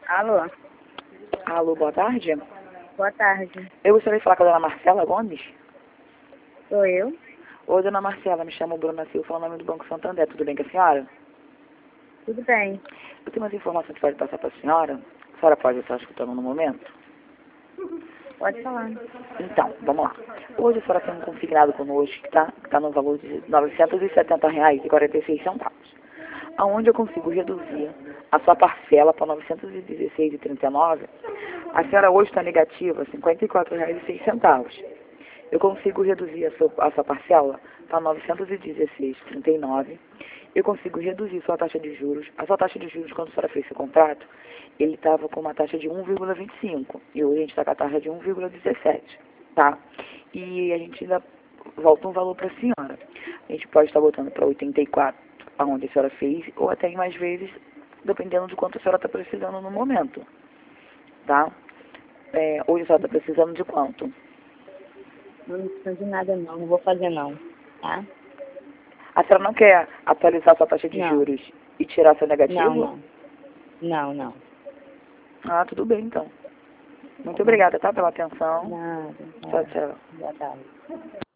Alô, Alô, boa tarde. boa tarde. Eu gostaria de falar com a dona Marcela Gomes. Sou eu? Oi, dona Marcela, me chamo Bruna Silva, falo o nome do Banco Santander. Tudo bem com a senhora? Tudo bem. Eu tenho umas informações que pode passar para a senhora. A senhora pode estar escutando no momento? Pode falar. Então, vamos lá. Hoje a senhora tem um consignado conosco que está no valor de R$ 970,46, aonde eu consigo reduzir a sua parcela para R$ 916,39. A senhora hoje está negativa R$ 54,06. Eu consigo reduzir a sua parcela para R$ 916,39. Eu consigo reduzir sua taxa de juros. A sua taxa de juros, quando a senhora fez seu contrato, ele estava com uma taxa de 1,25. E hoje a gente está com a taxa de 1,17. Tá? E a gente ainda volta um valor para a senhora. A gente pode estar botando para 84, aonde a senhora fez, ou até em mais vezes, dependendo de quanto a senhora está precisando no momento. Tá? Hoje a senhora está precisando de quanto? Não preciso de nada não, não vou fazer não, tá? A senhora não quer atualizar sua taxa de Não. juros e tirar seu negativo? Não. Não, não. Ah, tudo bem então. Muito obrigada, tá, pela atenção. Nada. Tchau, tchau. Boa tarde.